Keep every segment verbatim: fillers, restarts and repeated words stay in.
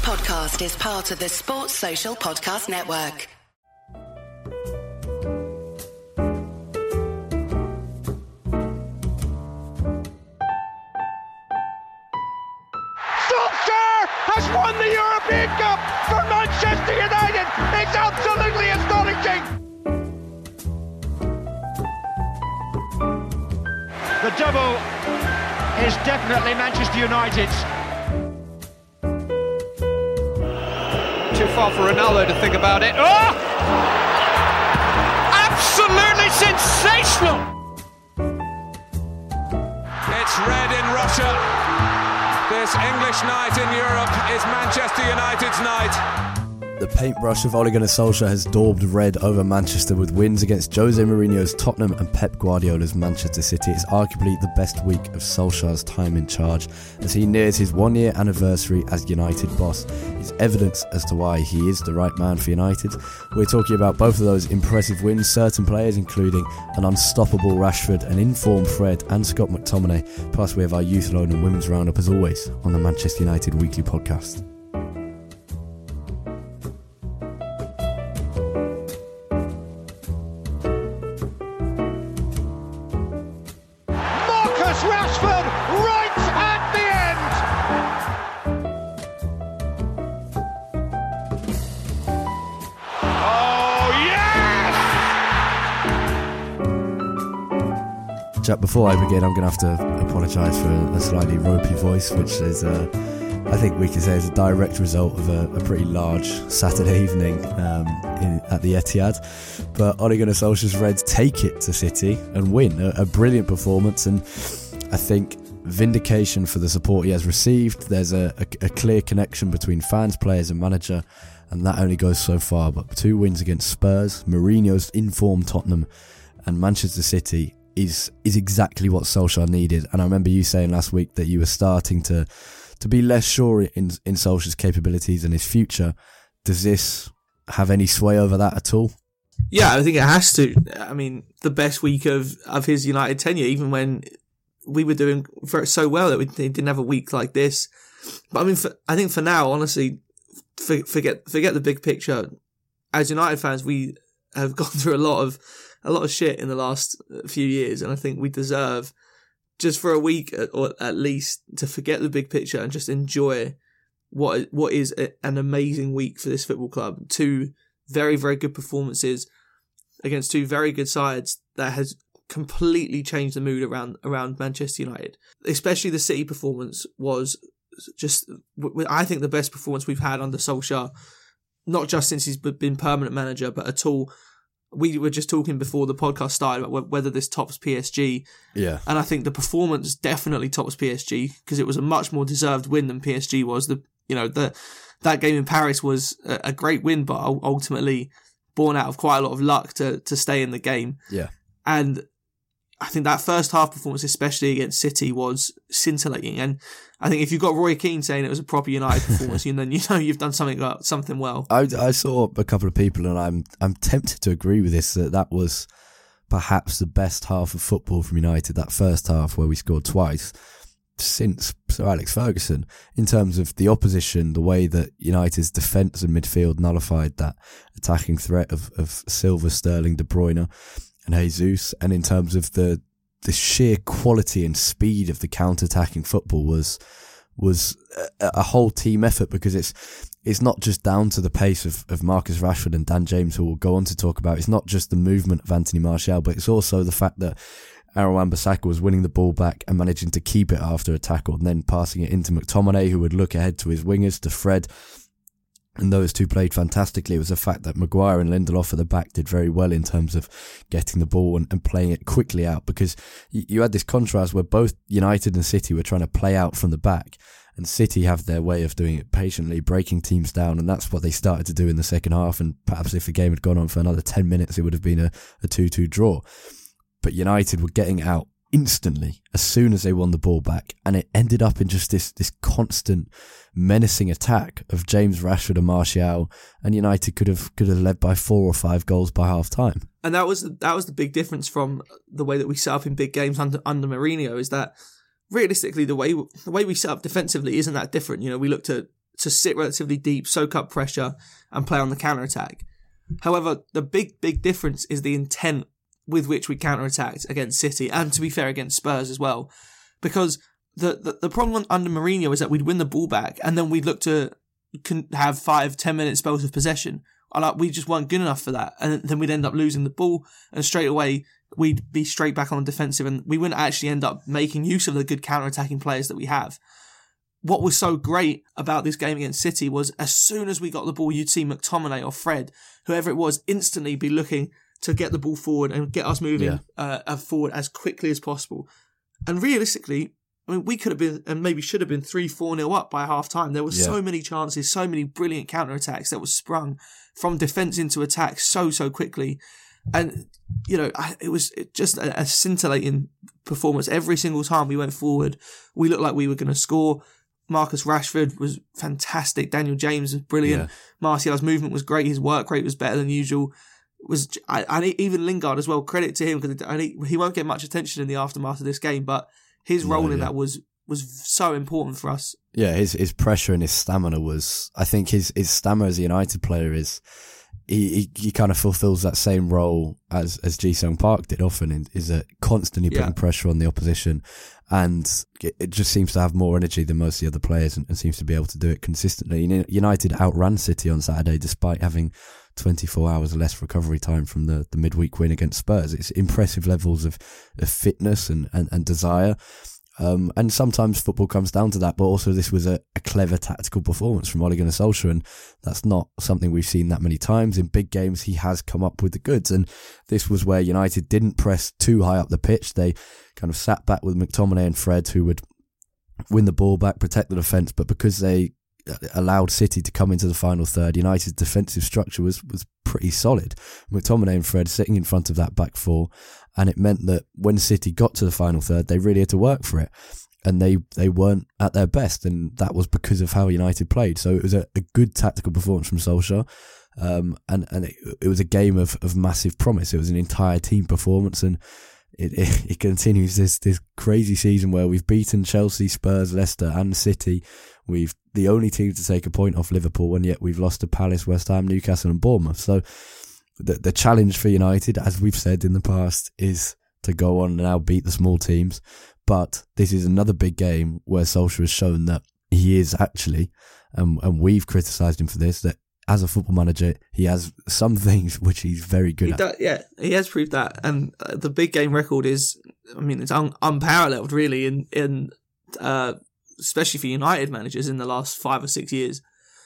podcast is part of the Sports Social Podcast Network. Solskjaer has won the European Cup for Manchester United. It's absolutely astonishing. The double is definitely Manchester United's. Too far for Ronaldo to think about it. Oh! Absolutely sensational! It's red in Russia. This English night in Europe is Manchester United's night. The paintbrush of Ole Gunnar Solskjaer has daubed red over Manchester with wins against Jose Mourinho's Tottenham and Pep Guardiola's Manchester City. It's arguably the best week of Solskjaer's time in charge as he nears his one-year anniversary as United boss. It's evidence as to why he is the right man for United. We're talking about both of those impressive wins, certain players including an unstoppable Rashford, an informed Fred and Scott McTominay. Plus we have our youth loan and women's roundup as always on the Manchester United Weekly Podcast. Rashford right at the end. Oh yes! Jack, before I begin, I'm going to have to apologise for a slightly ropey voice, which is, uh, I think we can say, is a direct result of a, a pretty large Saturday evening um, in, at the Etihad. But Ole Gunnar Solskjaer's Reds take it to City and win. A, a brilliant performance, and I think vindication for the support he has received. There's a, a, a clear connection between fans, players and manager, and that only goes so far. But two wins against Spurs, Mourinho's informed Tottenham and Manchester City is is exactly what Solskjaer needed. And I remember you saying last week that you were starting to to be less sure in, in Solskjaer's capabilities and his future. Does this have any sway over that at all? Yeah, I think it has to. I mean, the best week of, of his United tenure, even when we were doing very, so well that we didn't have a week like this. But I mean, for, I think for now, honestly, for, forget forget the big picture. As United fans, we have gone through a lot of a lot of shit in the last few years, and I think we deserve just for a week or at least to forget the big picture and just enjoy what what is a, an amazing week for this football club. Two very very good performances against two very good sides that has completely changed the mood around around Manchester United. Especially the City performance was just, I think, the best performance we've had under Solskjaer, not just since he's been permanent manager, but at all. We were just talking before the podcast started about whether this tops P S G. Yeah. And I think the performance definitely tops P S G because it was a much more deserved win than P S G was. The you know the that game in Paris was a, a great win, but ultimately born out of quite a lot of luck to to stay in the game. Yeah. And I think that first half performance, especially against City, was scintillating. And I think if you've got Roy Keane saying it was a proper United performance, then you know you've done something something well. I, I saw a couple of people, and I'm I'm tempted to agree with this, that that was perhaps the best half of football from United, that first half where we scored twice since Sir Alex Ferguson, in terms of the opposition, the way that United's defence and midfield nullified that attacking threat of, of Silva, Sterling, De Bruyne and Jesus, and in terms of the the sheer quality and speed of the counter-attacking football was was a, a whole team effort, because it's it's not just down to the pace of, of Marcus Rashford and Dan James, who we'll go on to talk about. It's not just the movement of Anthony Martial, but it's also the fact that Aaron Wan-Bissaka was winning the ball back and managing to keep it after a tackle, and then passing it into McTominay, who would look ahead to his wingers, to Fred. And those two played fantastically. It was the fact that Maguire and Lindelof at the back did very well in terms of getting the ball and, and playing it quickly out, because you, you had this contrast where both United and City were trying to play out from the back, and City have their way of doing it patiently, breaking teams down, and that's what they started to do in the second half. And perhaps if the game had gone on for another ten minutes, it would have been a, a two two draw. But United were getting out instantly as soon as they won the ball back, and it ended up in just this this constant menacing attack of James, Rashford and Martial, and United could have could have led by four or five goals by half time. And that was that was the big difference from the way that we set up in big games under under Mourinho, is that realistically the way the way we set up defensively isn't that different. You know, we looked at to sit relatively deep, soak up pressure, and play on the counter-attack. However, the big, big difference is the intent with which we counter-attacked against City, and to be fair, against Spurs as well. Because the, the, the problem under Mourinho is that we'd win the ball back, and then we'd look to can have five, ten minute spells of possession. And like, we just weren't good enough for that. And then we'd end up losing the ball, and straight away, we'd be straight back on the defensive, and we wouldn't actually end up making use of the good counter-attacking players that we have. What was so great about this game against City was as soon as we got the ball, you'd see McTominay or Fred, whoever it was, instantly be looking to get the ball forward and get us moving yeah. uh, forward as quickly as possible. And realistically, I mean, we could have been, and maybe should have been three four nil up by half time. There were yeah. so many chances, so many brilliant counter-attacks that were sprung from defence into attack so, so quickly. And, you know, it was just a, a scintillating performance. Every single time we went forward, we looked like we were going to score. Marcus Rashford was fantastic. Daniel James was brilliant. Yeah. Martial's movement was great. His work rate was better than usual. Was I, I even Lingard as well. Credit to him, because he won't get much attention in the aftermath of this game, but his role no, yeah. in that was was so important for us. Yeah, his his pressure and his stamina was. I think his his stamina as a United player is. He, he he kind of fulfills that same role as as Ji-Sung Park did often, is that constantly putting yeah. pressure on the opposition, and it, it just seems to have more energy than most of the other players, and, and seems to be able to do it consistently. United outran City on Saturday despite having twenty-four hours less recovery time from the, the midweek win against Spurs. It's impressive levels of, of fitness and, and, and desire. Um, and sometimes football comes down to that, but also this was a, a clever tactical performance from Ole Gunnar Solskjaer, and that's not something we've seen that many times. In big games, he has come up with the goods, and this was where United didn't press too high up the pitch. They kind of sat back with McTominay and Fred, who would win the ball back, protect the defence, but because they allowed City to come into the final third, United's defensive structure was, was pretty solid. McTominay and Fred sitting in front of that back four, and it meant that when City got to the final third, they really had to work for it, and they, they weren't at their best, and that was because of how United played. So it was a, a good tactical performance from Solskjaer, um, and, and it, it was a game of, of massive promise. It was an entire team performance, and It, it it continues this this crazy season where we've beaten Chelsea, Spurs, Leicester and City. We've the only team to take a point off Liverpool, and yet we've lost to Palace, West Ham, Newcastle and Bournemouth. So the the challenge for United, as we've said in the past, is to go on and now beat the small teams. But this is another big game where Solskjaer has shown that he is actually, um, and we've criticised him for this, that as a football manager, he has some things which he's very good he at. Does, yeah, he has proved that. And uh, the big game record is, I mean, it's un- unparalleled really, in, in uh, especially for United managers in the last five or six years.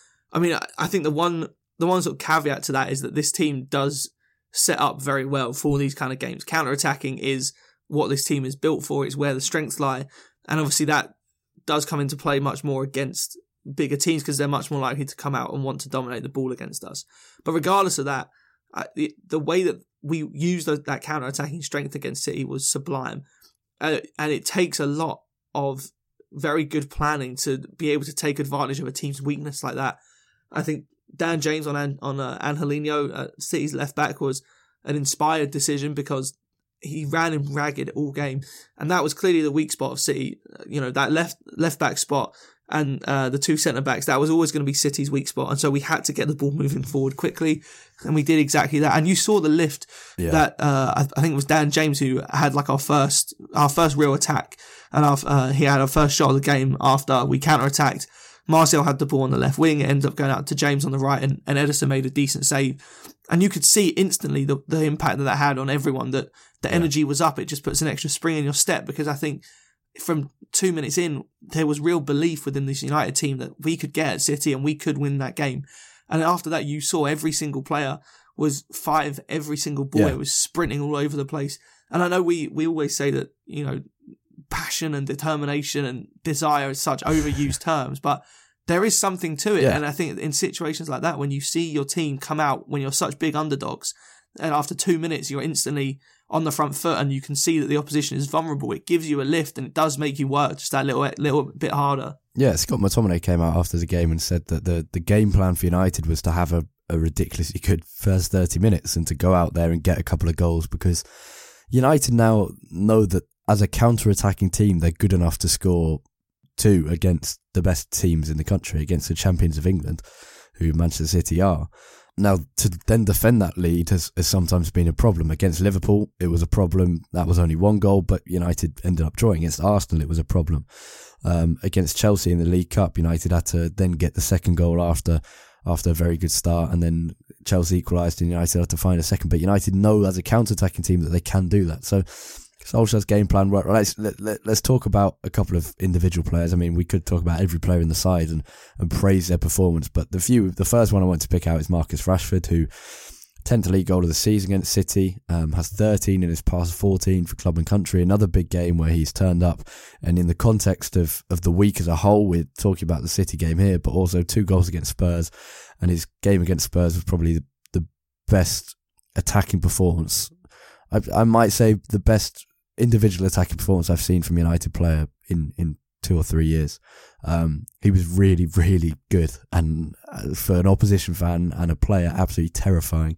I mean, I, I think the one, the one sort of caveat to that is that this team does set up very well for these kind of games. Counter-attacking is what this team is built for. It's where the strengths lie. And obviously that does come into play much more against bigger teams, because they're much more likely to come out and want to dominate the ball against us. But regardless of that, uh, the, the way that we used the, that counter-attacking strength against City was sublime. Uh, and it takes a lot of very good planning to be able to take advantage of a team's weakness like that. I think Dan James on on uh, Angelino, uh, City's left back, was an inspired decision, because he ran him ragged all game, and that was clearly the weak spot of City. You know, that left left back spot and uh, the two centre backs, that was always going to be City's weak spot, and so we had to get the ball moving forward quickly, and we did exactly that. And you saw the lift yeah. that uh, I, I think it was Dan James who had like our first our first real attack, and our, uh, he had our first shot of the game after we counter attacked. Martial had the ball on the left wing, it ended up going out to James on the right, and, and Ederson made a decent save. And you could see instantly the, the impact that that had on everyone, that the yeah. energy was up. It just puts an extra spring in your step, because I think from two minutes in, there was real belief within this United team that we could get at City and we could win that game. And after that, you saw every single player was five, every single boy yeah. was sprinting all over the place. And I know we, we always say that, you know, passion and determination and desire is such overused terms, but there is something to it. Yeah. And I think in situations like that, when you see your team come out, when you're such big underdogs, and after two minutes, you're instantly on the front foot and you can see that the opposition is vulnerable, it gives you a lift, and it does make you work just that little little bit harder. Yeah, Scott McTominay came out after the game and said that the, the game plan for United was to have a, a ridiculously good first thirty minutes and to go out there and get a couple of goals, because United now know that as a counter-attacking team, they're good enough to score two against the best teams in the country, against the champions of England, who Manchester City are. Now, to then defend that lead has, has sometimes been a problem. Against Liverpool, it was a problem. That was only one goal, but United ended up drawing. Against Arsenal, it was a problem. Um, against Chelsea in the League Cup, United had to then get the second goal after after a very good start, and then Chelsea equalised and United had to find a second. But United know as a counter-attacking team that they can do that. So Solskjaer's game plan worked. Let's, let, let, let's talk about a couple of individual players. I mean, we could talk about every player in the side and, and praise their performance, but the few, the first one I want to pick out is Marcus Rashford, who tenth league goal of the season against City, um, has thirteen in his past fourteen for club and country. Another big game where he's turned up, and in the context of, of the week as a whole, we're talking about the City game here, but also two goals against Spurs, and his game against Spurs was probably the, the best attacking performance. I, I might say the best individual attacking performance I've seen from a United player in, in two or three years. Um, he was really, really good, and for an opposition fan and a player, absolutely terrifying.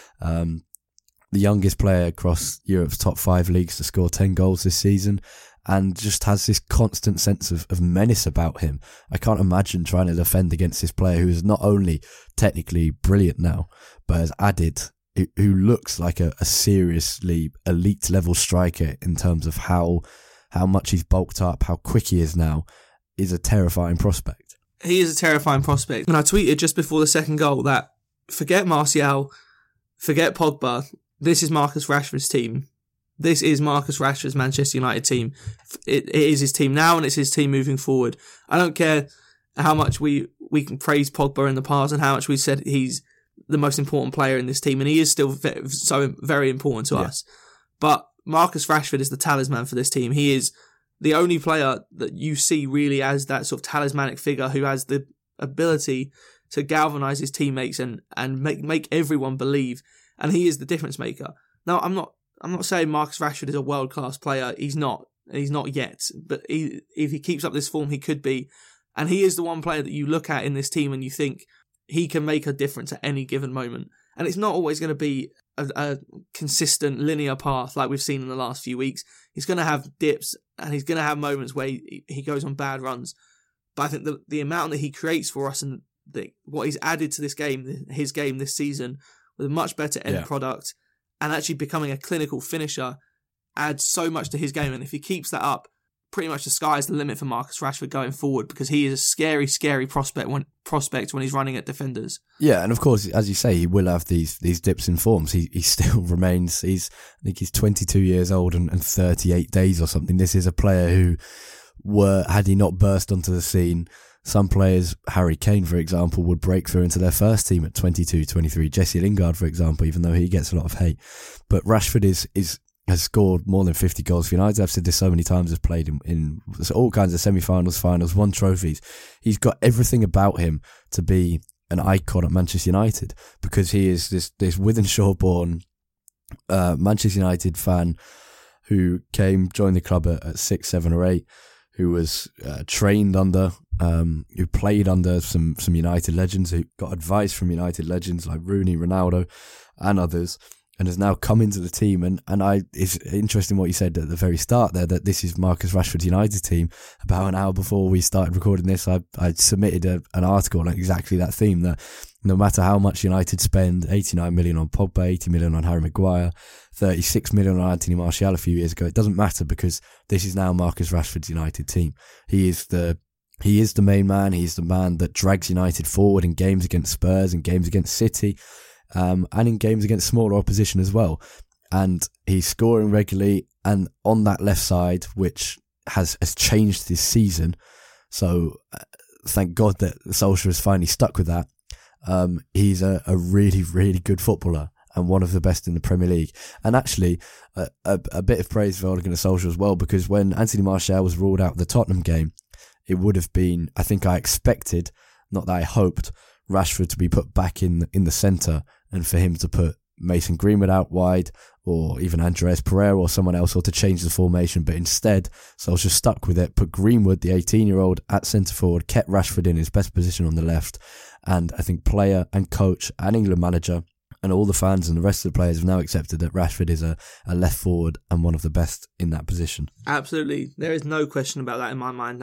Um, the youngest player across Europe's top five leagues to score ten goals this season, and just has this constant sense of, of menace about him. I can't imagine trying to defend against this player who is not only technically brilliant now, but has added, who looks like a, a seriously elite level striker in terms of how how much he's bulked up, how quick he is now, is a terrifying prospect. He is a terrifying prospect. And I tweeted just before the second goal that forget Martial, forget Pogba, this is Marcus Rashford's team. This is Marcus Rashford's Manchester United team. It, it is his team now, and it's his team moving forward. I don't care how much we, we can praise Pogba in the past and how much we said he's the most important player in this team, and he is still ve- so very important to yeah. us. But Marcus Rashford is the talisman for this team. He is the only player that you see really as that sort of talismanic figure who has the ability to galvanise his teammates and, and make make everyone believe. And he is the difference maker. Now, I'm not I'm not saying Marcus Rashford is a world class player. He's not. He's not yet. But he, if he keeps up this form, he could be. And he is the one player that you look at in this team and you think he can make a difference at any given moment. And it's not always going to be a, a consistent linear path like we've seen in the last few weeks. He's going to have dips and he's going to have moments where he, he goes on bad runs. But I think the, the amount that he creates for us and the, what he's added to this game, his game this season, with a much better end yeah. product and actually becoming a clinical finisher, adds so much to his game. And if he keeps that up, pretty much the sky's the limit for Marcus Rashford going forward, because he is a scary, scary prospect when prospect when he's running at defenders. Yeah, and of course, as you say, he will have these these dips in forms. He he still remains. He's I think he's twenty-two years old and, and thirty-eight days or something. This is a player who, were had he not burst onto the scene, some players, Harry Kane, for example, would break through into their first team at twenty-two, twenty-three. Jesse Lingard, for example, even though he gets a lot of hate. But Rashford is is. has scored more than fifty goals for United. I've said this so many times. Has played in, in all kinds of semi-finals, finals, won trophies. He's got everything about him to be an icon at Manchester United, because he is this this Wythenshawe-born uh, Manchester United fan who came, joined the club at, at six, seven or eight, who was uh, trained under, um, who played under some, some United legends, who got advice from United legends like Rooney, Ronaldo and others, and has now come into the team. And, and I, it's interesting what you said at the very start there, that this is Marcus Rashford's United team. About an hour before we started recording this, I, I submitted a, an article on exactly that theme, that no matter how much United spend, eighty-nine million on Pogba, eighty million on Harry Maguire, thirty-six million on Anthony Martial a few years ago, it doesn't matter, because this is now Marcus Rashford's United team. He is the He is the main man. He's the man that drags United forward in games against Spurs and games against City. Um, and in games against smaller opposition as well. And he's scoring regularly, and on that left side, which has, has changed this season. So uh, thank God that Solskjaer has finally stuck with that. Um, he's a, a really, really good footballer and one of the best in the Premier League. And actually, a, a, a bit of praise for Ole Gunnar Solskjaer as well, because when Anthony Martial was ruled out of the Tottenham game, it would have been, I think I expected, not that I hoped, Rashford to be put back in in the centre, and for him to put Mason Greenwood out wide, or even Andreas Pereira or someone else, or to change the formation. But instead, Solskjaer stuck with it, put Greenwood, the eighteen-year-old, at centre forward, kept Rashford in his best position on the left. And I think player and coach and England manager and all the fans and the rest of the players have now accepted that Rashford is a, a left forward and one of the best in that position. Absolutely. There is no question about that in my mind now.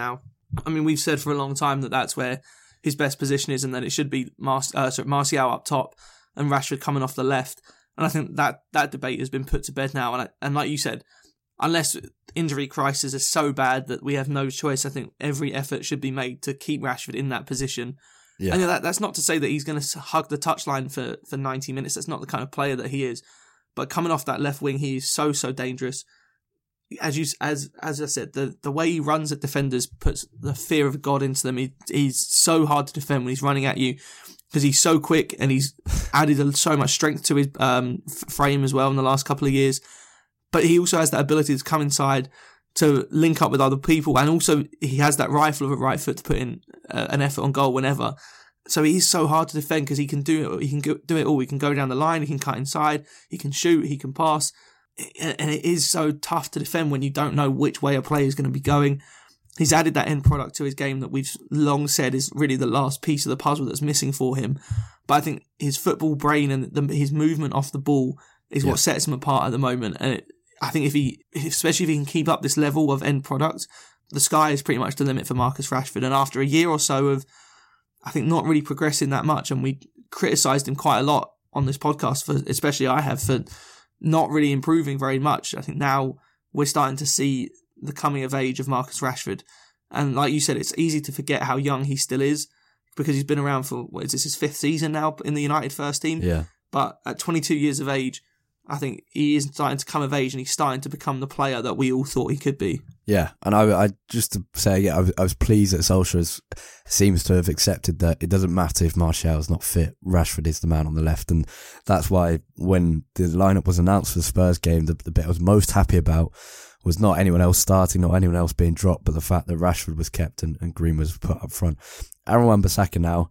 I mean, we've said for a long time that that's where his best position is, and that it should be Mar- uh, sorry, Martial up top and Rashford coming off the left. And I think that that debate has been put to bed now. And I, and like you said, unless injury crisis is so bad that we have no choice, I think every effort should be made to keep Rashford in that position. Yeah. And that, that's not to say that he's going to hug the touchline for, for ninety minutes. That's not the kind of player that he is. But coming off that left wing, he is so, so dangerous. As you as as I said, the, the way he runs at defenders puts the fear of God into them. He, he's so hard to defend when he's running at you because he's so quick, and he's added so much strength to his um, frame as well in the last couple of years. But he also has that ability to come inside, to link up with other people, and also he has that rifle of a right foot to put in uh, an effort on goal whenever. So he's so hard to defend because he can do it. He can go, do it all. He can go down the line. He can cut inside. He can shoot. He can pass. And it is so tough to defend when you don't know which way a player is going to be going. He's added that end product to his game that we've long said is really the last piece of the puzzle that's missing for him. But I think his football brain and the, his movement off the ball is yeah. what sets him apart at the moment. And it, I think if he, especially if he can keep up this level of end product, the sky is pretty much the limit for Marcus Rashford. And after a year or so of, I think, not really progressing that much, and we criticised him quite a lot on this podcast, for especially I have, for not really improving very much. I think now we're starting to see the coming of age of Marcus Rashford. And like you said, it's easy to forget how young he still is because he's been around for, what is this, his fifth season now in the United first team? Yeah. But at twenty-two years of age, I think he is starting to come of age, and he's starting to become the player that we all thought he could be. Yeah, and I, I just to say, yeah, I was, I was pleased that Solskjaer seems to have accepted that it doesn't matter if Martial's not fit, Rashford is the man on the left, and that's why when the lineup was announced for the Spurs game, the, the bit I was most happy about was not anyone else starting, not anyone else being dropped, but the fact that Rashford was kept and, and Green was put up front. Aaron Wan-Bissaka now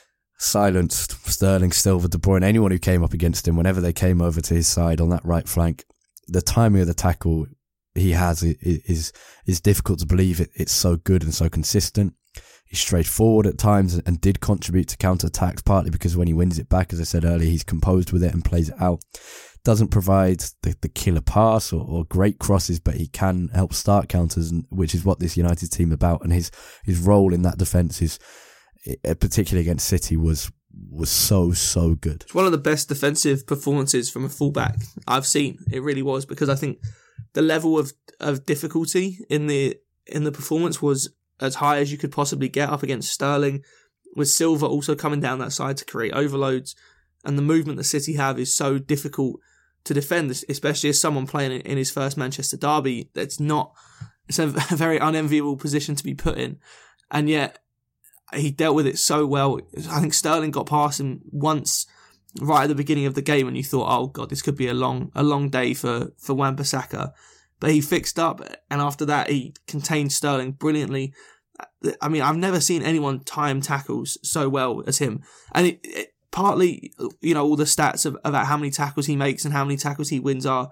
silenced Sterling, Silva, De Bruyne, anyone who came up against him, whenever they came over to his side on that right flank. The timing of the tackle he has is is difficult to believe. It, it's so good and so consistent. He's straightforward at times and did contribute to counter-attacks, partly because when he wins it back, as I said earlier, he's composed with it and plays it out. Doesn't provide the, the killer pass or, or great crosses, but he can help start counters, and, which is what this United team is about. And his, his role in that defence is, particularly against City, was was so, so good. It's one of the best defensive performances from a fullback I've seen. It really was, because I think the level of, of difficulty in the in the performance was as high as you could possibly get up against Sterling, with Silva also coming down that side to create overloads, and the movement that City have is so difficult to defend, especially as someone playing in his first Manchester derby. That's not, it's a very unenviable position to be put in, and yet he dealt with it so well. I think Sterling got past him once right at the beginning of the game, and you thought, oh God, this could be a long a long day for, for Wan-Bissaka. But he fixed up, and after that, he contained Sterling brilliantly. I mean, I've never seen anyone time tackles so well as him. And it, it, partly, you know, all the stats of, about how many tackles he makes and how many tackles he wins are,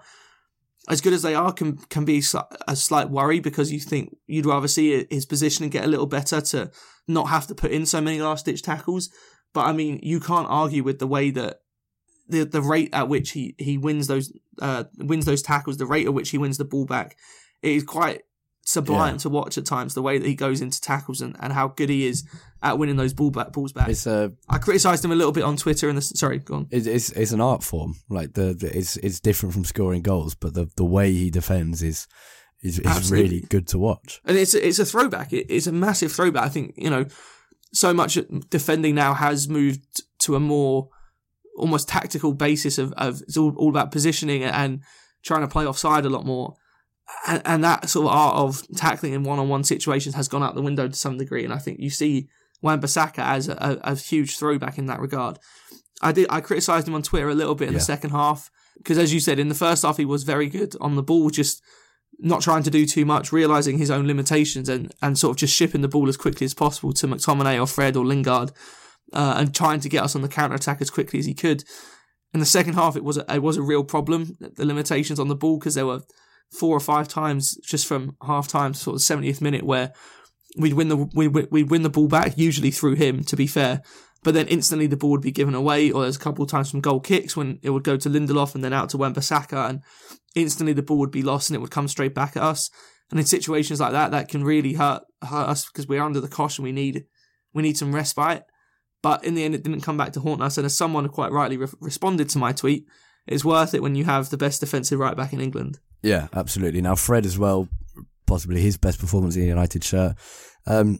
as good as they are, can can be a slight worry, because you think you'd rather see his positioning get a little better to not have to put in so many last-ditch tackles. But, I mean, you can't argue with the way that the the rate at which he, he wins those uh, wins those tackles, the rate at which he wins the ball back. It is quite sublime yeah. to watch at times, the way that he goes into tackles and, and how good he is at winning those ball back, balls back. It's a, I criticised him a little bit on Twitter. And sorry, go on. It's, it's it's an art form. Like the, the it's it's different from scoring goals, but the the way he defends is is, is really good to watch. And it's a, it's a throwback. It, it's a massive throwback. I think, you know, so much defending now has moved to a more almost tactical basis of, of it's all, all about positioning and trying to play offside a lot more. And, and that sort of art of tackling in one-on-one situations has gone out the window to some degree. And I think you see Wan-Bissaka as a, a, a huge throwback in that regard. I did. I criticised him on Twitter a little bit in yeah. the second half, because, as you said, in the first half he was very good on the ball, just not trying to do too much, realising his own limitations, and, and sort of just shipping the ball as quickly as possible to McTominay or Fred or Lingard, uh, and trying to get us on the counter-attack as quickly as he could. In the second half, it was a, it was a real problem, the limitations on the ball, because there were four or five times just from half time to sort of seventieth minute where we'd win the we we'd win the ball back, usually through him, to be fair, but then instantly the ball would be given away, or there's a couple of times from goal kicks when it would go to Lindelof and then out to Wan-Bissaka, and instantly the ball would be lost and it would come straight back at us. And in situations like that, that can really hurt hurt us because we're under the cosh and we need we need some respite. But in the end, it didn't come back to haunt us. And as someone who quite rightly re- responded to my tweet, it's worth it when you have the best defensive right back in England. Yeah, absolutely. Now Fred as well, possibly his best performance in the United shirt. Um,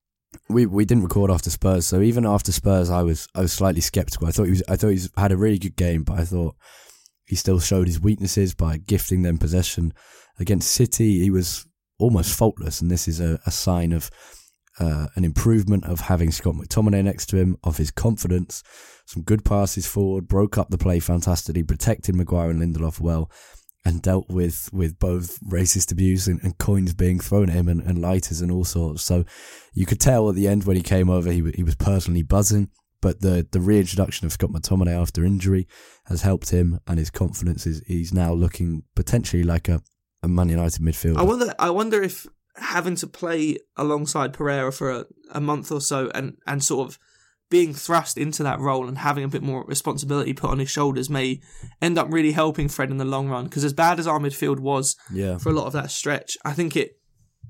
we we didn't record after Spurs, so even after Spurs, I was I was slightly sceptical. I thought he was I thought he's had a really good game, but I thought he still showed his weaknesses by gifting them possession. Against City, he was almost faultless, and this is a, a sign of uh, an improvement of having Scott McTominay next to him, of his confidence. Some good passes forward, broke up the play fantastically, protected Maguire and Lindelof well, and dealt with, with both racist abuse and, and coins being thrown at him and, and lighters and all sorts. So you could tell at the end when he came over, he he was personally buzzing. But the, the reintroduction of Scott McTominay after injury has helped him, and his confidence is he's now looking potentially like a, a Man United midfielder. I wonder I wonder if having to play alongside Pereira for a, a month or so and, and sort of being thrust into that role and having a bit more responsibility put on his shoulders may end up really helping Fred in the long run. Because as bad as our midfield was yeah. for a lot of that stretch, I think it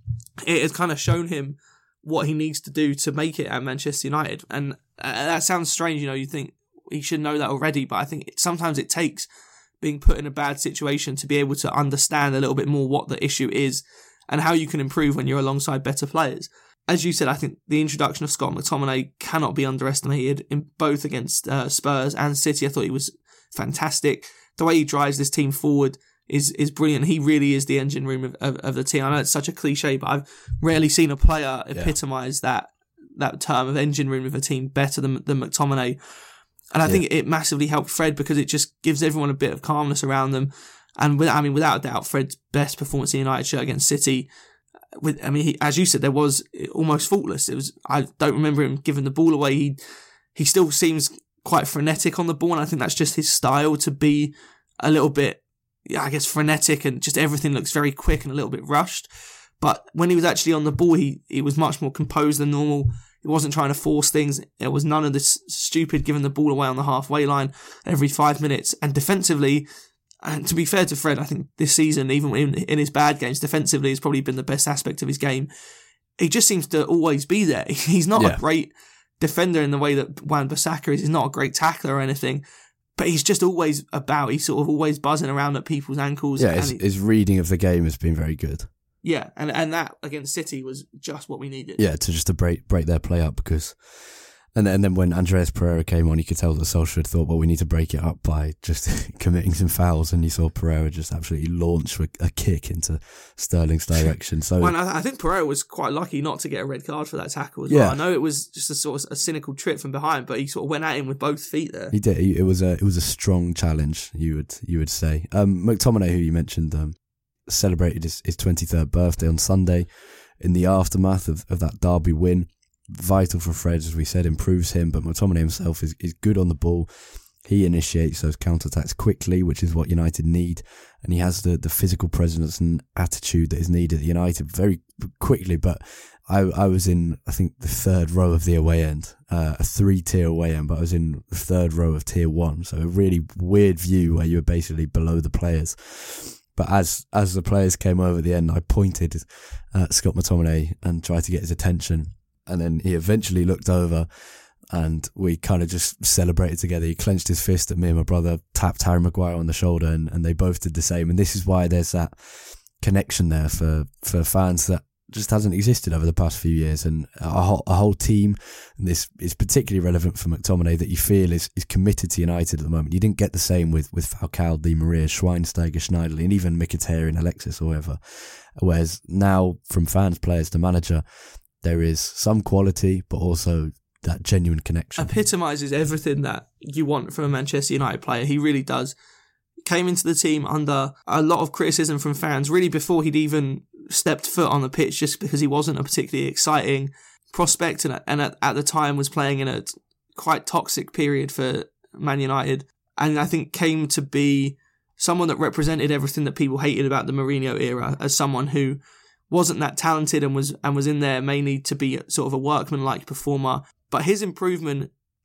it has kind of shown him what he needs to do to make it at Manchester United. And uh, that sounds strange, you know, you think he should know that already, but I think it, sometimes it takes being put in a bad situation to be able to understand a little bit more what the issue is and how you can improve when you're alongside better players. As you said, I think the introduction of Scott McTominay cannot be underestimated in both against uh, Spurs and City. I thought he was fantastic. The way he drives this team forward is is brilliant. He really is the engine room of, of, of the team. I know it's such a cliche, but I've rarely seen a player epitomise yeah. that that term of engine room of a team better than, than McTominay. And I yeah. think it massively helped Fred because it just gives everyone a bit of calmness around them. And with, I mean, without a doubt, Fred's best performance in United shirt against City, with I mean, he, as you said, there was almost faultless. It was I don't remember him giving the ball away. He he still seems quite frenetic on the ball, and I think that's just his style to be a little bit, I guess, frenetic, and just everything looks very quick and a little bit rushed. But when he was actually on the ball, he, he was much more composed than normal. He wasn't trying to force things. There was none of this stupid giving the ball away on the halfway line every five minutes. And defensively, and to be fair to Fred, I think this season, even in, in his bad games, defensively has probably been the best aspect of his game. He just seems to always be there. He's not yeah. a great defender in the way that Wan-Bissaka is. He's not a great tackler or anything. But he's just always about. He's sort of always buzzing around at people's ankles. Yeah, his, he, his reading of the game has been very good. Yeah, and, and that against City was just what we needed. Yeah, to just to break break their play up because, and then, and then when Andreas Pereira came on, you could tell that Solskjaer thought, well, we need to break it up by just committing some fouls, and you saw Pereira just absolutely launch a, a kick into Sterling's direction. So, well, I, I think Pereira was quite lucky not to get a red card for that tackle as yeah. well. I know it was just a sort of a cynical trip from behind, but he sort of went at him with both feet there. He did. It was a it was a strong challenge. You would you would say. Um, McTominay, who you mentioned. Um, celebrated his, his twenty-third birthday on Sunday in the aftermath of, of that derby win. Vital for Fred, as we said, improves him, but McTominay himself is, is good on the ball. He initiates those counter-attacks quickly, which is what United need, and he has the, the physical presence and attitude that is needed at United very quickly. But I, I was in, I think, the third row of the away end, uh, a three-tier away end, but I was in the third row of tier one, so a really weird view where you were basically below the players. But as as the players came over at the end, I pointed at Scott McTominay and tried to get his attention. And then he eventually looked over and we kind of just celebrated together. He clenched his fist at me and my brother, tapped Harry Maguire on the shoulder, and, and they both did the same. And this is why there's that connection there for, for fans that just hasn't existed over the past few years, and a whole, a whole team, and this is particularly relevant for McTominay, that you feel is, is committed to United at the moment. You didn't get the same with, with Falcao, Di Maria, Schweinsteiger, Schneiderlin, and even Mkhitaryan, Alexis, or whoever. Whereas now, from fans, players to manager, there is some quality, but also that genuine connection. Epitomises everything that you want from a Manchester United player. He really does. Came into the team under a lot of criticism from fans, really before he'd even stepped foot on the pitch, just because he wasn't a particularly exciting prospect, and, and at, at the time was playing in a quite toxic period for Man United, and I think came to be someone that represented everything that people hated about the Mourinho era, as someone who wasn't that talented and was and was in there mainly to be sort of a workman-like performer. But his improvement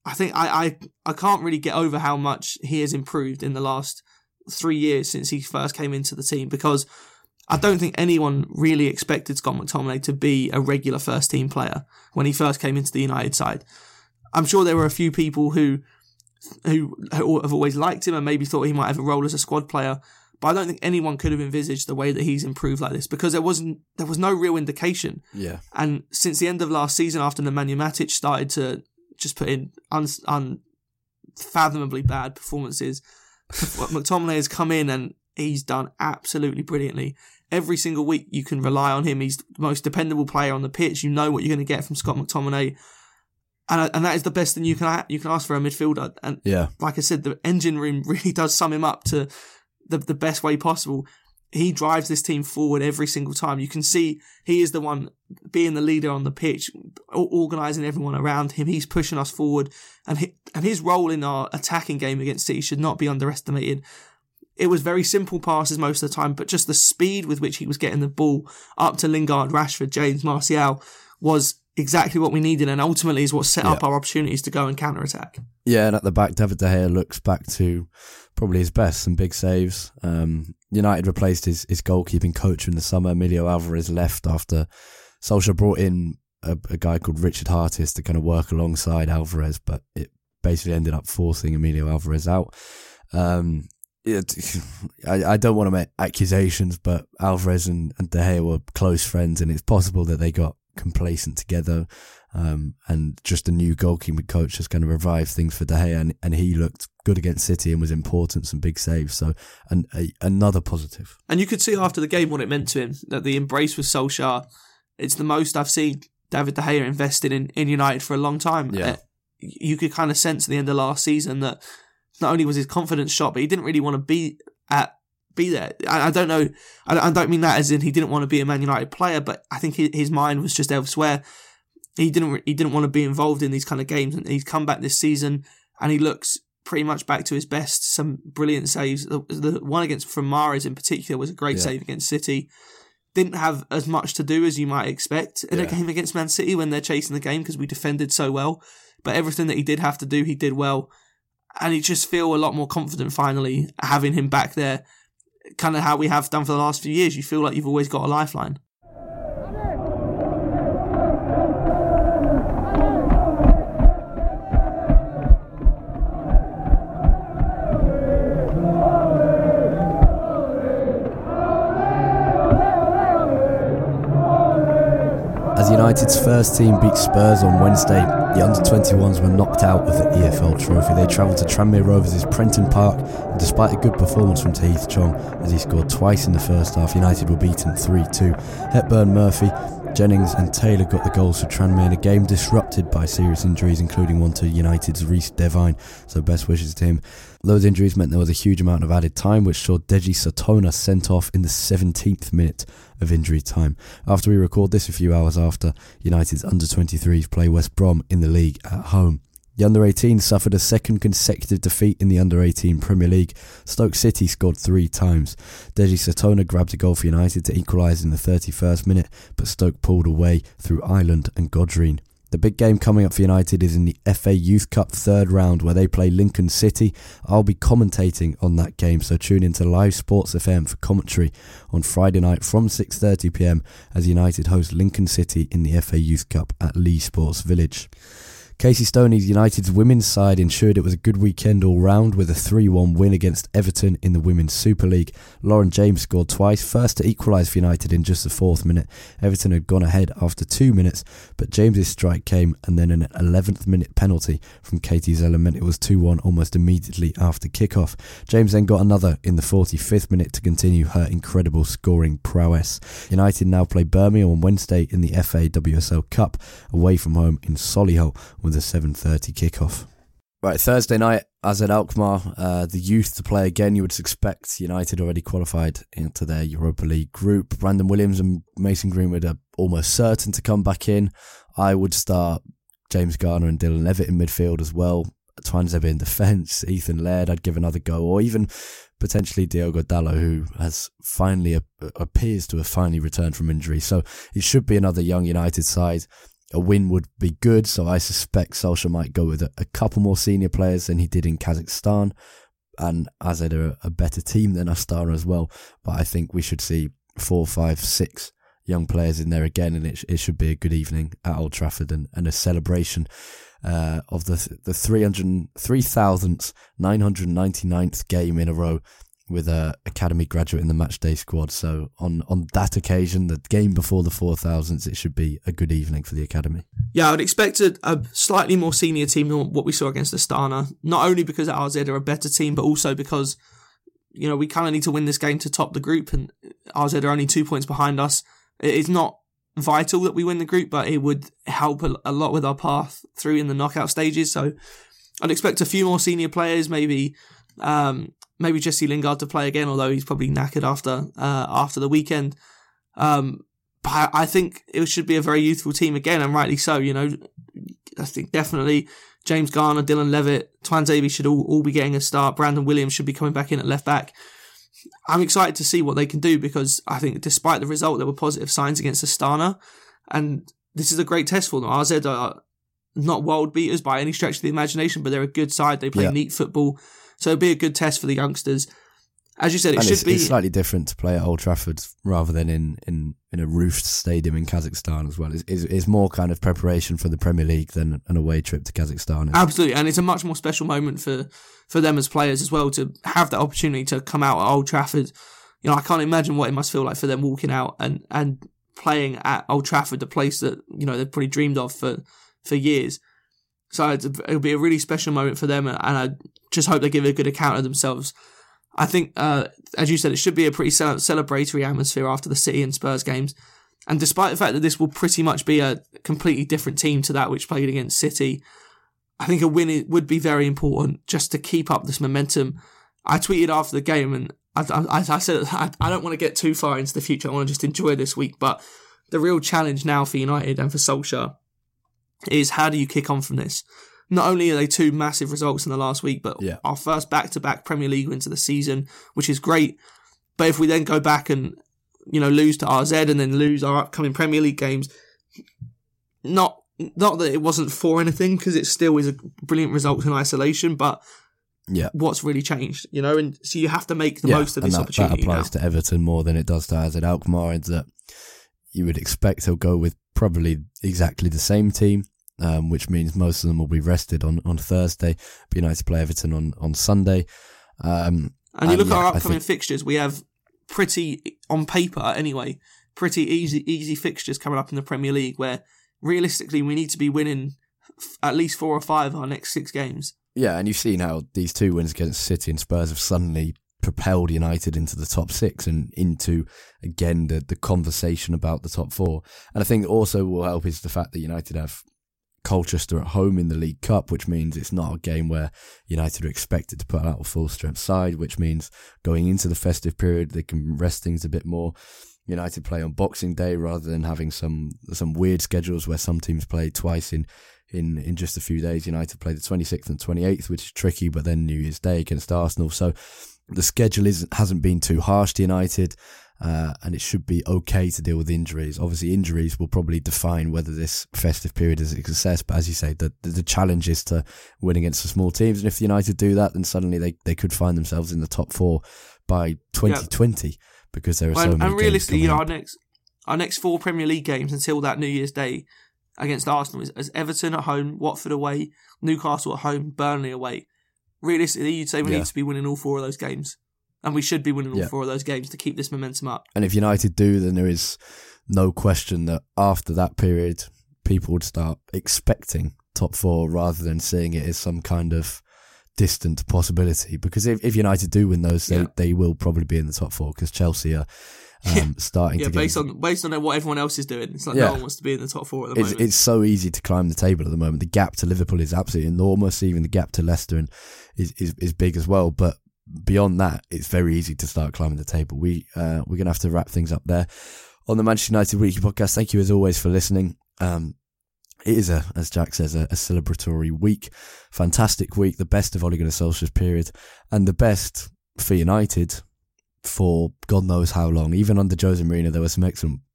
I think I, I, I can't really get over how much he has improved in the last three years since he first came into the team, because I don't think anyone really expected Scott McTominay to be a regular first team player when he first came into the United side. I'm sure there were a few people who who have always liked him and maybe thought he might have a role as a squad player, but I don't think anyone could have envisaged the way that he's improved like this, because there wasn't there was no real indication. Yeah. And since the end of last season, after Nemanja Matic started to just put in un- unfathomably bad performances, McTominay has come in and he's done absolutely brilliantly. Every single week you can rely on him. He's the most dependable player on the pitch. You know what you're going to get from Scott McTominay. And and that is the best thing you can you can ask for a midfielder. And yeah. like I said, the engine room really does sum him up to the, the best way possible. He drives this team forward every single time. You can see he is the one being the leader on the pitch, organising everyone around him. He's pushing us forward. And, he, and his role in our attacking game against City should not be underestimated. It was very simple passes most of the time, but just the speed with which he was getting the ball up to Lingard, Rashford, James, Martial was exactly what we needed, and ultimately is what set yeah. up our opportunities to go and counter-attack. Yeah, and at the back, David De Gea looks back to probably his best, some big saves. Um, United replaced his, his goalkeeping coach in the summer. Emilio Alvarez left after Solskjaer brought in a, a guy called Richard Hartis to kind of work alongside Alvarez, but it basically ended up forcing Emilio Alvarez out. Um, it, I, I don't want to make accusations, but Alvarez and, and De Gea were close friends, and it's possible that they got complacent together, um, and just a new goalkeeping coach has kind of revived things for De Gea, and, and he looked good against City and was important, some big saves, so an, a, another positive. And you could see after the game what it meant to him, that the embrace with Solskjaer, it's the most I've seen David De Gea invested in, in United for a long time. Yeah. Uh, you could kind of sense at the end of last season that not only was his confidence shot, but he didn't really want to be at be there. I, I don't know. I, I don't mean that as in he didn't want to be a Man United player, but I think his, his mind was just elsewhere. He didn't. He didn't want to be involved in these kind of games, and he's come back this season, and he looks pretty much back to his best. Some brilliant saves. The, the one against from Mahrez in particular was a great yeah. save against City. Didn't have as much to do as you might expect in yeah. a game against Man City when they're chasing the game, because we defended so well. But everything that he did have to do, he did well. And you just feel a lot more confident finally having him back there. Kind of how we have done for the last few years. You feel like you've always got a lifeline. As United's first team beat Spurs on Wednesday, the under twenty-ones were knocked out of the E F L Trophy. They travelled to Tranmere Rovers' Prenton Park, and despite a good performance from Tahith Chong, as he scored twice in the first half, United were beaten three two. Hepburn, Murphy, Jennings and Taylor got the goals for Tranmere in a game disrupted by serious injuries, including one to United's Reece Devine, so best wishes to him. Those injuries meant there was a huge amount of added time, which saw Deji Sotona sent off in the seventeenth minute of injury time. After we record this, a few hours after, United's under twenty-threes play West Brom in the league at home. The under eighteens suffered a second consecutive defeat in the under eighteen Premier League. Stoke City scored three times. Deji Sotona grabbed a goal for United to equalise in the thirty-first minute, but Stoke pulled away through Ireland and Godreen. The big game coming up for United is in the F A Youth Cup third round, where they play Lincoln City. I'll be commentating on that game, so tune into Live Sports F M for commentary on Friday night from six thirty p m as United host Lincoln City in the F A Youth Cup at Lee Sports Village. Casey Stoney's United's women's side ensured it was a good weekend all round with a three one win against Everton in the Women's Super League. Lauren James scored twice, first to equalise for United in just the fourth minute. Everton had gone ahead after two minutes, but James's strike came and then an eleventh minute penalty from Katie Zeller meant it was two one almost immediately after kickoff. James then got another in the forty-fifth minute to continue her incredible scoring prowess. United now play Birmingham on Wednesday in the F A W S L Cup away from home in Solihull with a seven thirty kickoff. Right, Thursday night, A Z Alkmaar, uh, the youth to play again. You would expect United already qualified into their Europa League group. Brandon Williams and Mason Greenwood are almost certain to come back in. I would start James Garner and Dylan Levitt in midfield as well. Twanzebe in defence, Ethan Laird I'd give another go, or even potentially Diogo Dalot, who has finally, uh, appears to have finally returned from injury. So it should be another young United side. a win would be good, so I suspect Solskjaer might go with a, a couple more senior players than he did in Kazakhstan. And A Z are a better team than Astana as well. But I think we should see four, five, six young players in there again, and it, it should be a good evening at Old Trafford and, and a celebration uh, of the the three thousand nine hundred ninety-ninth game in a row with a academy graduate in the matchday squad. So on, on that occasion, the game before the four thousands, it should be a good evening for the academy. Yeah, I would expect a, a slightly more senior team than what we saw against Astana, not only because A Z are a better team, but also because, you know, we kind of need to win this game to top the group, and A Z are only two points behind us. It's not vital that we win the group, but it would help a, a lot with our path through in the knockout stages. So I'd expect a few more senior players, maybe um, maybe Jesse Lingard to play again, although he's probably knackered after uh, after the weekend. Um, but I think it should be a very youthful team again, and rightly so. You know, I think definitely James Garner, Dylan Levitt, Twanzebe should all, all be getting a start. Brandon Williams should be coming back in at left back. I'm excited to see what they can do, because I think despite the result, there were positive signs against Astana, and this is a great test for them. A Z are not world beaters by any stretch of the imagination, but they're a good side. They play yeah. neat football, so it'll be a good test for the youngsters. As you said, it and should it's, be... it's slightly different to play at Old Trafford rather than in, in, in a roofed stadium in Kazakhstan as well. It's, it's, it's more kind of preparation for the Premier League than an away trip to Kazakhstan. Absolutely, and it's a much more special moment for, for them as players as well, to have that opportunity to come out at Old Trafford. You know, I can't imagine what it must feel like for them walking out and, and playing at Old Trafford, the place that, you know, they've probably dreamed of for, for years. So it's a, it'll be a really special moment for them, and I just hope they give a good account of themselves. I think, uh, as you said, it should be a pretty celebratory atmosphere after the City and Spurs games. And despite the fact that this will pretty much be a completely different team to that which played against City, I think a win would be very important just to keep up this momentum. I tweeted after the game, and I, I, I said I, I don't want to get too far into the future. I want to just enjoy this week. But the real challenge now for United and for Solskjaer is, how do you kick on from this? Not only are they two massive results in the last week, but yeah. our first back-to-back Premier League win to the season, which is great. But if we then go back and, you know, lose to R Z and then lose our upcoming Premier League games, not not that it wasn't for anything, because it still is a brilliant result in isolation, but yeah. what's really changed, you know? And so you have to make the yeah, most of this and that, opportunity. That applies now. to Everton more than it does to A Z Alkmaar, in that you would expect he'll go with probably exactly the same team. Um, which means most of them will be rested on, on Thursday. Be nice to play Everton on, on Sunday. Um, and you look yeah, at our upcoming think, fixtures, we have pretty, on paper anyway, pretty easy easy fixtures coming up in the Premier League, where realistically we need to be winning f- at least four or five of our next six games. Yeah, and you've seen how these two wins against City and Spurs have suddenly propelled United into the top six and into, again, the, the conversation about the top four. And I think also will help is the fact that United have Colchester at home in the League Cup, which means it's not a game where United are expected to put out a full strength side, which means going into the festive period they can rest things a bit more. United play on Boxing Day rather than having some some weird schedules where some teams play twice in in, in just a few days. United play the twenty-sixth and twenty-eighth, which is tricky, but then New Year's Day against Arsenal. So the schedule isn't hasn't been too harsh to United. Uh, and it should be okay to deal with injuries. Obviously, injuries will probably define whether this festive period is a success. But as you say, the, the, the challenge is to win against the small teams. And if the United do that, then suddenly they, they could find themselves in the top four by twenty twenty yeah. because there are well, so and, many and realistically, games you know, up. our next our next four Premier League games until that New Year's Day against Arsenal is, is Everton at home, Watford away, Newcastle at home, Burnley away. Realistically, you'd say we yeah. need to be winning all four of those games. And we should be winning all yeah. four of those games to keep this momentum up. And if United do, then there is no question that after that period, people would start expecting top four rather than seeing it as some kind of distant possibility. Because if, if United do win those, they, yeah. they will probably be in the top four, because Chelsea are um, starting yeah, to get... based on, based on what everyone else is doing. It's like yeah. no one wants to be in the top four at the it's, moment. It's so easy to climb the table at the moment. The gap to Liverpool is absolutely enormous. Even the gap to Leicester and is, is, is big as well. But beyond that, it's very easy to start climbing the table. We, uh, we're going to have to wrap things up there on the Manchester United Weekly Podcast. Thank you as always for listening. Um, it is, a, as Jack says, a, a celebratory week. Fantastic week, the best of Ole Gunnar Solskjaer's period, and the best for United for God knows how long. Even under Jose Mourinho, there were some excellent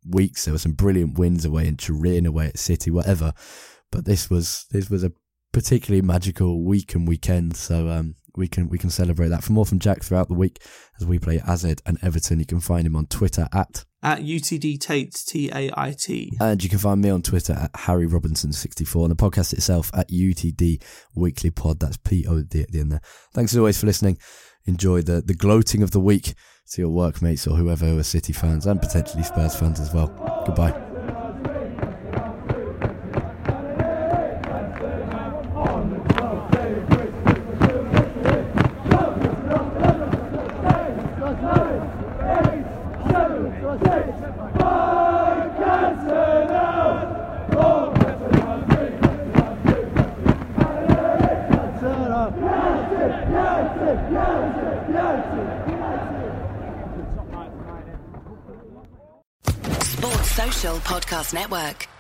weeks. There were some brilliant wins away in Turin, away at City, whatever. But this was this was a particularly magical week and weekend. So um, we can we can celebrate that. For more from Jack throughout the week as we play A Z and Everton, you can find him on Twitter at at U T D Tait, T A I T. And you can find me on Twitter at Harry Robinson sixty-four, and the podcast itself at U T D Weekly Pod. That's P O D at the end there. Thanks as always for listening. Enjoy the, the gloating of the week to your workmates or whoever who are City fans and potentially Spurs fans as well. Goodbye. Sports Social Podcast Network.